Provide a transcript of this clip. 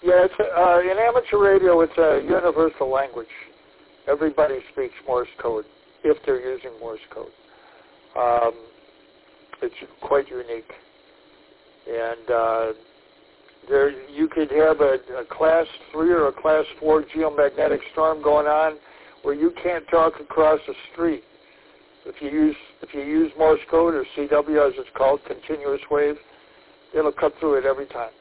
Yeah, it's, in amateur radio, it's a universal language. Everybody speaks Morse code if they're using Morse code. It's quite unique. And there, you could have a class 3 or a class 4 geomagnetic storm going on where you can't talk across the street. If you use Morse code or CW, as it's called, continuous wave, it'll cut through it every time.